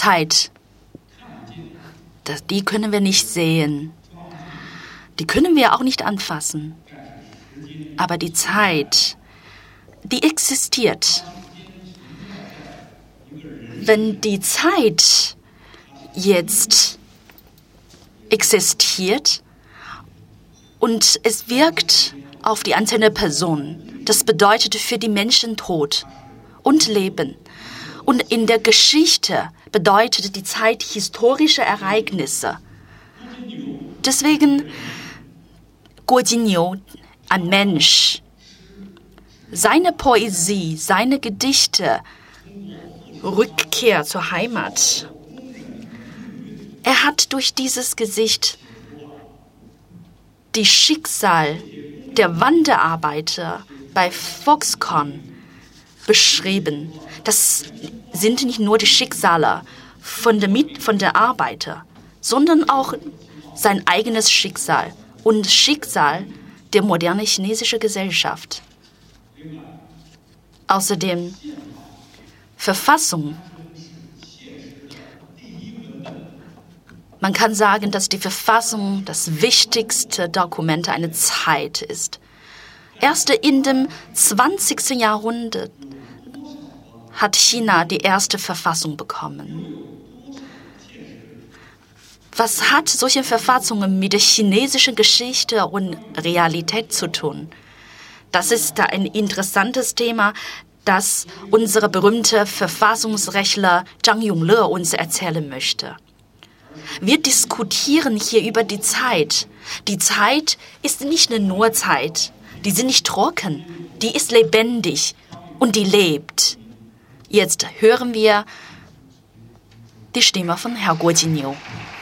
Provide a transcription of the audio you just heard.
Zeit, die können wir nicht sehen. Die können wir auch nicht anfassen. Aber die Zeit, die existiert. Wenn die Zeit jetzt existiert und es wirkt auf die einzelne Person, das bedeutet für die Menschen Tod und Leben. Und in der Geschichte bedeutet die Zeit historische Ereignisse. Deswegen Guo Jinliu, ein Mensch, seine Poesie, seine Gedichte, Rückkehr zur Heimat. Er hat durch dieses Gesicht die Schicksal der Wanderarbeiter bei Foxconn beschrieben. Das sind nicht nur die Schicksale von der Arbeiter, sondern auch sein eigenes Schicksal und Schicksal der modernen chinesischen Gesellschaft. Außerdem Verfassung. Man kann sagen, dass die Verfassung das wichtigste Dokument einer Zeit ist. Erst in dem 20. Jahrhundert hat China die erste Verfassung bekommen. Was hat solche Verfassungen mit der chinesischen Geschichte und Realität zu tun? Das ist ein interessantes Thema, das unser berühmter Verfassungsrechtler Zhang Yongle uns erzählen möchte. Wir diskutieren hier über die Zeit. Die Zeit ist nicht nur Zeit. Die ist nicht trocken. Die ist lebendig und die lebt. Jetzt hören wir die Stimme von Herrn Guo Jinliu.